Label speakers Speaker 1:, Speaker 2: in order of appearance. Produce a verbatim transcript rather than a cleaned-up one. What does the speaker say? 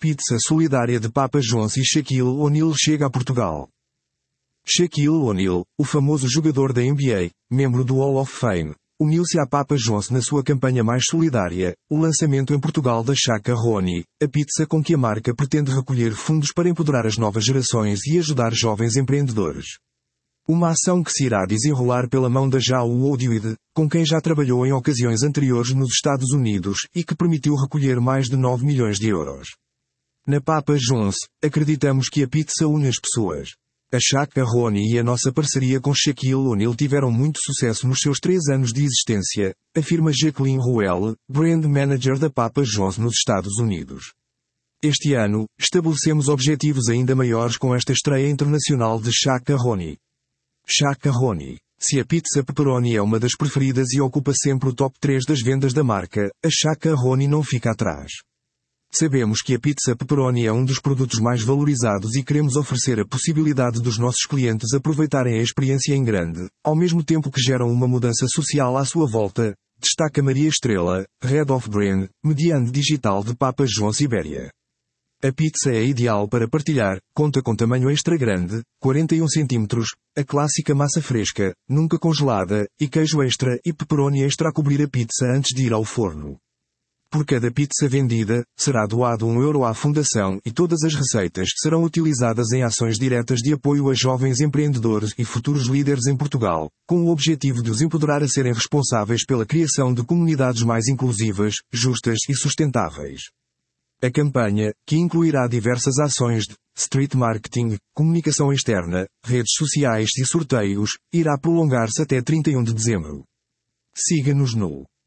Speaker 1: Pizza solidária de Papa John's e Shaquille O'Neal chega a Portugal. Shaquille O'Neal, o famoso jogador da N B A, membro do Hall of Fame, uniu-se à Papa John's na sua campanha mais solidária, o lançamento em Portugal da Shack-a-Roni, a pizza com que a marca pretende recolher fundos para empoderar as novas gerações e ajudar jovens empreendedores. Uma ação que se irá desenrolar pela mão da Jao Woodward, com quem já trabalhou em ocasiões anteriores nos Estados Unidos e que permitiu recolher mais de nove milhões de euros. Na Papa John's, acreditamos que a pizza une as pessoas. A Shack-a-Roni e a nossa parceria com Shaquille O'Neal tiveram muito sucesso nos seus três anos de existência, afirma Jacqueline Ruel, Brand Manager da Papa John's nos Estados Unidos. Este ano, estabelecemos objetivos ainda maiores com esta estreia internacional de Shack-a-Roni. Shack-a-Roni. Se a pizza pepperoni é uma das preferidas e ocupa sempre o top três das vendas da marca, a Shack-a-Roni não fica atrás. Sabemos que a pizza pepperoni é um dos produtos mais valorizados e queremos oferecer a possibilidade dos nossos clientes aproveitarem a experiência em grande, ao mesmo tempo que geram uma mudança social à sua volta, destaca Maria Estrela, Head of Brand, Mediante Digital de Papa John's Ibéria. A pizza é ideal para partilhar, conta com tamanho extra grande, quarenta e um centímetros, a clássica massa fresca, nunca congelada, e queijo extra e pepperoni extra a cobrir a pizza antes de ir ao forno. Por cada pizza vendida, será doado um euro à fundação e todas as receitas serão utilizadas em ações diretas de apoio a jovens empreendedores e futuros líderes em Portugal, com o objetivo de os empoderar a serem responsáveis pela criação de comunidades mais inclusivas, justas e sustentáveis. A campanha, que incluirá diversas ações de street marketing, comunicação externa, redes sociais e sorteios, irá prolongar-se até trinta e um de dezembro. Siga-nos no